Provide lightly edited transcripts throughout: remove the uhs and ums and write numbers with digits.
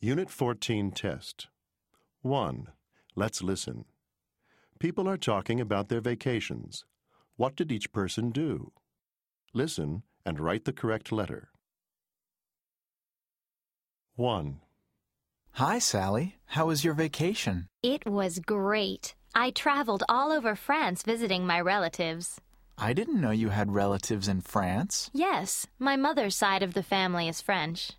Unit 14 test. 1. Let's listen. People are talking about their vacations. What did each person do? Listen and write the correct letter. 1. Hi, Sally. How was your vacation? It was great. I traveled all over France visiting my relatives. I didn't know you had relatives in France. Yes, my mother's side of the family is French.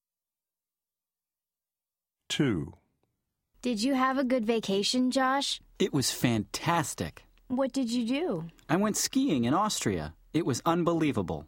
2. Did you have a good vacation, Josh? It was fantastic. What did you do? I went skiing in Austria. It was unbelievable.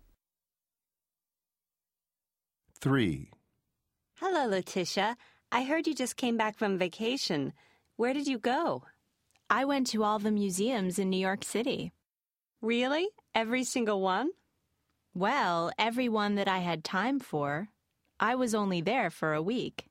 3. Hello, Letitia. I heard you just came back from vacation. Where did you go? I went to all the museums in New York City. Really? Every single one? Well, every one that I had time for. I was only there for a week.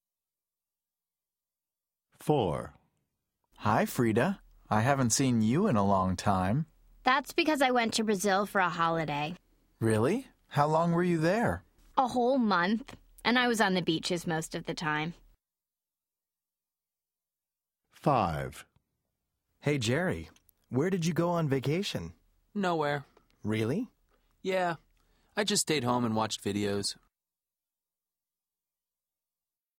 4. Hi, Frida. I haven't seen you in a long time. That's because I went to Brazil for a holiday. Really? How long were you there? A whole month, and I was on the beaches most of the time. 5. Hey, Jerry, where did you go on vacation? Nowhere. Really? Yeah. I just stayed home and watched videos.